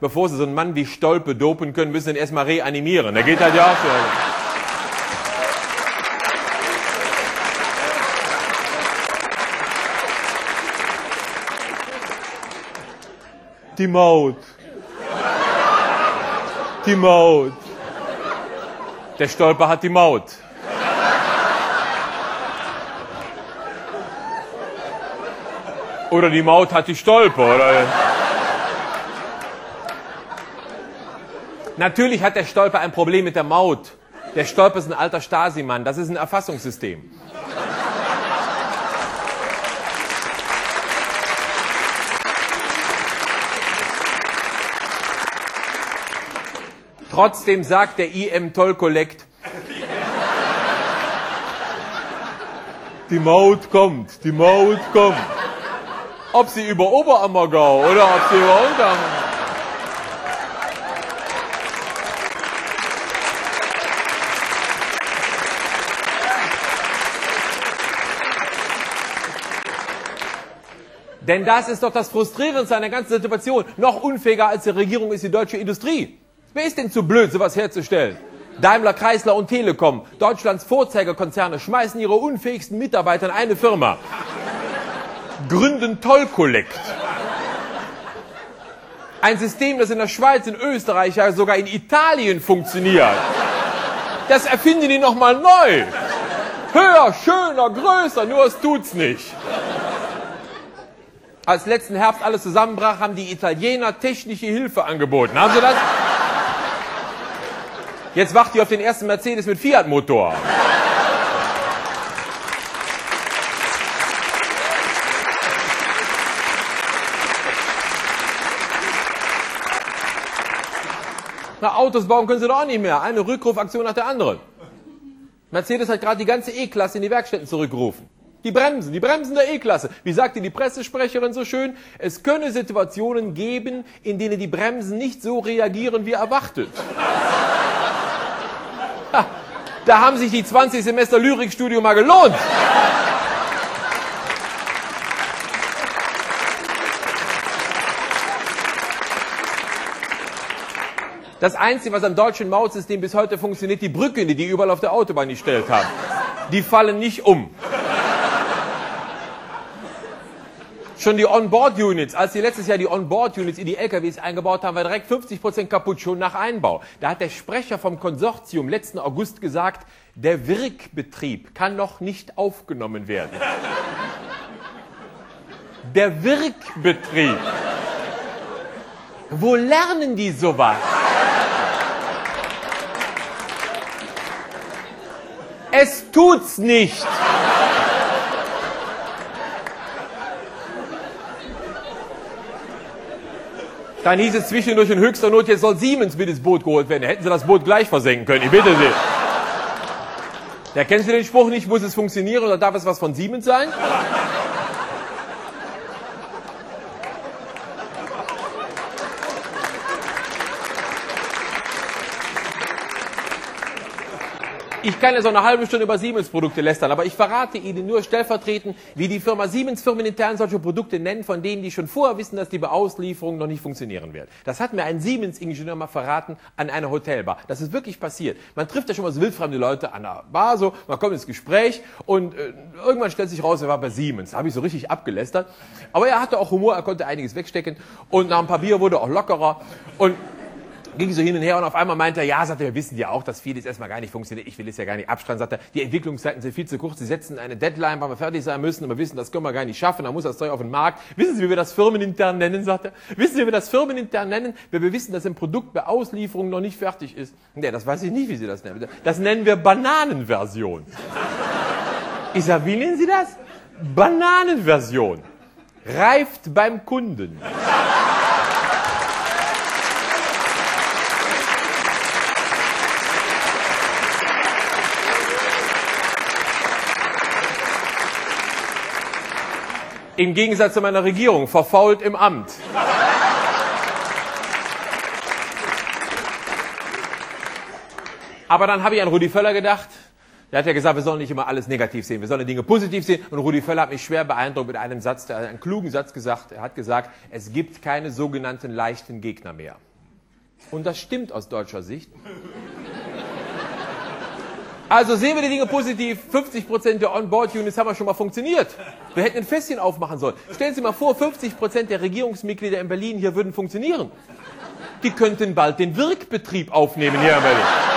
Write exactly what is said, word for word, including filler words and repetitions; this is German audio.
bevor sie so einen Mann wie Stolpe dopen können, müssen sie ihn erstmal reanimieren. Der geht halt ja auch so. Die Maut. Die Maut. Der Stolpe hat die Maut. Oder die Maut hat die Stolpe, oder? Natürlich hat der Stolpe ein Problem mit der Maut. Der Stolpe ist ein alter Stasi-Mann. Das ist ein Erfassungssystem. Trotzdem sagt der I M-Toll-Kollekt, die Maut kommt, die Maut kommt. Ob sie über Oberammergau oder ob sie über Unterammergau. Denn das ist doch das Frustrierendste an der ganzen Situation. Noch unfähiger als die Regierung ist die deutsche Industrie. Wer ist denn zu blöd, sowas herzustellen? Daimler, Chrysler und Telekom, Deutschlands Vorzeigekonzerne, schmeißen ihre unfähigsten Mitarbeiter in eine Firma. Gründen Toll-Kollekt. Ein System, das in der Schweiz, in Österreich, ja sogar in Italien funktioniert. Das erfinden die nochmal neu. Höher, schöner, größer, nur es tut's nicht. Als letzten Herbst alles zusammenbrach, haben die Italiener technische Hilfe angeboten. Haben sie das? Jetzt wacht ihr auf den ersten Mercedes mit Fiat-Motor. Na, Autos bauen können sie doch auch nicht mehr. Eine Rückrufaktion nach der anderen. Mercedes hat gerade die ganze E-Klasse in die Werkstätten zurückgerufen. Die Bremsen, die Bremsen der E-Klasse. Wie sagte die Pressesprecherin so schön, es könne Situationen geben, in denen die Bremsen nicht so reagieren wie erwartet. Ha, da haben sich die zwanzig Semester Lyrikstudium mal gelohnt. Das Einzige, was am deutschen Mautsystem bis heute funktioniert, die Brücken, die die überall auf der Autobahn gestellt haben. Die fallen nicht um. Schon die Onboard-Units, als sie letztes Jahr die Onboard-Units in die L K Ws eingebaut haben, war direkt fünfzig Prozent kaputt, schon nach Einbau. Da hat der Sprecher vom Konsortium letzten August gesagt, der Wirkbetrieb kann noch nicht aufgenommen werden. Der Wirkbetrieb. Wo lernen die sowas? Es tut's nicht. Dann hieß es zwischendurch in höchster Not, jetzt soll Siemens mit ins Boot geholt werden. Da hätten sie das Boot gleich versenken können. Ich bitte Sie. Da kennst du den Spruch nicht, muss es funktionieren oder darf es was von Siemens sein? Ich kann jetzt auch eine halbe Stunde über Siemens-Produkte lästern, aber ich verrate Ihnen nur stellvertretend, wie die Firma Siemens firmenintern solche Produkte nennen, von denen die schon vorher wissen, dass die bei Auslieferung noch nicht funktionieren wird. Das hat mir ein Siemens-Ingenieur mal verraten an einer Hotelbar. Das ist wirklich passiert. Man trifft ja schon mal so wildfremde Leute an der Bar, so, man kommt ins Gespräch und äh, irgendwann stellt sich raus, er war bei Siemens. Da habe ich so richtig abgelästert. Aber er hatte auch Humor, er konnte einiges wegstecken und nach ein paar Bier wurde er auch lockerer und ging so hin und her und auf einmal meinte er, ja, sagte er, wir wissen ja auch, dass vieles erstmal gar nicht funktioniert. Ich will es ja gar nicht abstreiten, sagt er, die Entwicklungszeiten sind viel zu kurz, sie setzen eine Deadline, weil wir fertig sein müssen und wir wissen, das können wir gar nicht schaffen, dann muss das Zeug auf den Markt. Wissen Sie, wie wir das firmenintern nennen, sagt er? Wissen Sie, wie wir das firmenintern nennen, wenn wir wissen, dass ein Produkt bei Auslieferung noch nicht fertig ist? Nee, das weiß ich nicht, wie Sie das nennen. Das nennen wir Bananenversion. Ich sag, wie nennen Sie das? Bananenversion. Reift beim Kunden. Im Gegensatz zu meiner Regierung, verfault im Amt. Aber dann habe ich an Rudi Völler gedacht. Der hat ja gesagt, wir sollen nicht immer alles negativ sehen, wir sollen Dinge positiv sehen. Und Rudi Völler hat mich schwer beeindruckt mit einem Satz, der hat einen klugen Satz gesagt. Er hat gesagt, es gibt keine sogenannten leichten Gegner mehr. Und das stimmt aus deutscher Sicht. Also sehen wir die Dinge positiv. fünfzig Prozent der On-Board-Units haben ja schon mal funktioniert. Wir hätten ein Fässchen aufmachen sollen. Stellen Sie mal vor, fünfzig Prozent der Regierungsmitglieder in Berlin hier würden funktionieren. Die könnten bald den Wirkbetrieb aufnehmen hier in Berlin.